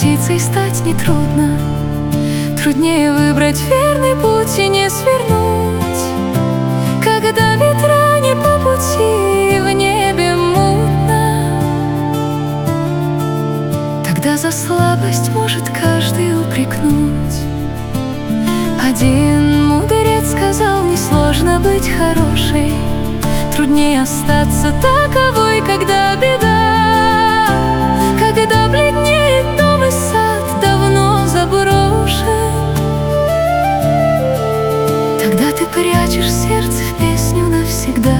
птицей стать нетрудно. Труднее выбрать верный путь и не свернуть, когда ветра не по пути, в небе мутно. Тогда за слабость может каждый упрекнуть. Один мудрец сказал: несложно быть хорошей, труднее остаться таковой, когда беда, когда бледнеет дом и сад давно заброшен. Тогда ты прячешь сердце в песню навсегда.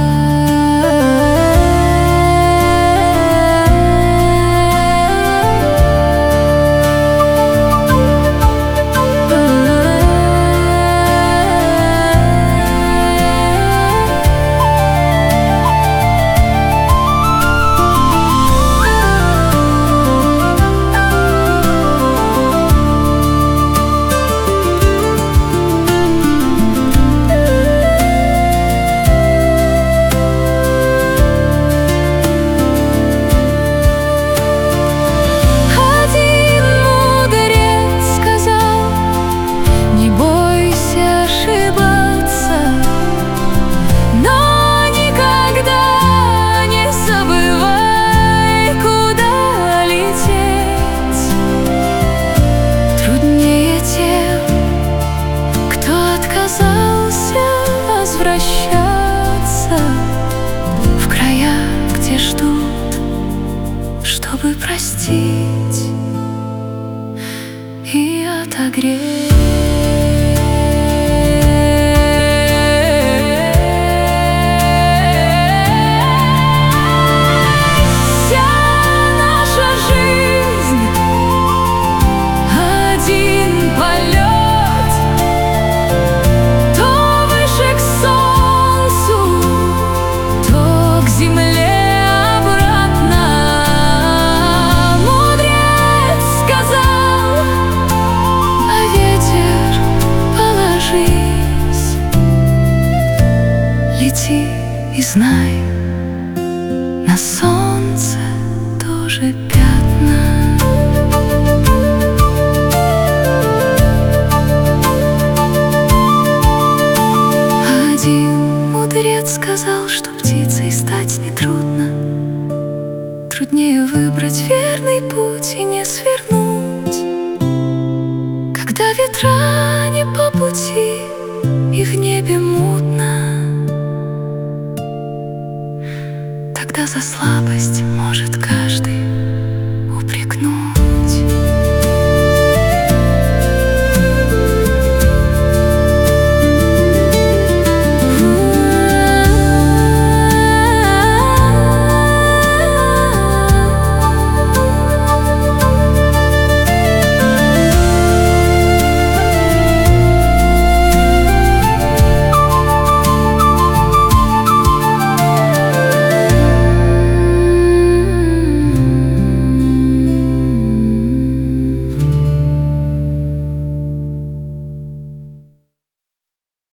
Возвращаться в края, где ждут, чтобы простить и отогреть. Лети и знай, на солнце тоже пятна. Один мудрец сказал, что птицей стать нетрудно. Труднее выбрать верный путь и не свернуть, когда ветра не по пути и в небе мутно. Тогда за слабость может